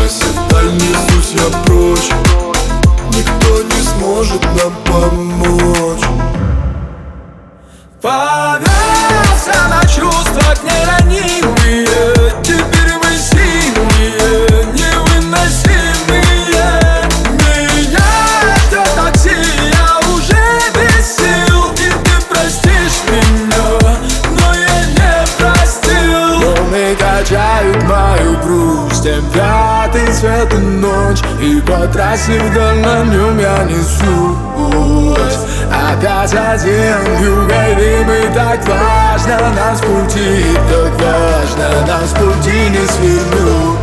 трассе вдаль несусь я прочь. Никто не сможет нам помочь. Повелся на чувствах неранимые, теперь мы сильные, невыносимые. Меня ждет такси, я уже без сил, и ты простишь меня, но я не простил. Волны качают мою грусть, пятый цвет и ночь, и по трассе вдаль на нем я несусь. Опять один юголимый, так важно нас пути, так важно нас пути не свернуть.